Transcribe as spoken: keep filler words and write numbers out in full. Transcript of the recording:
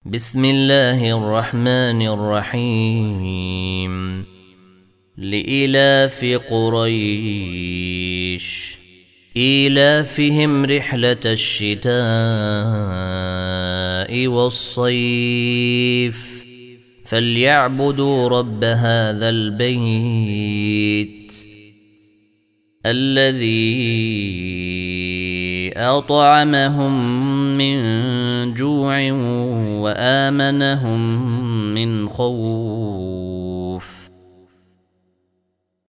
بسم الله الرحمن الرحيم. لإلاف قريش إيلافهم رحلة الشتاء والصيف فليعبدوا رب هذا البيت الذي أطعمهم من جوع وآمنهم من خوف.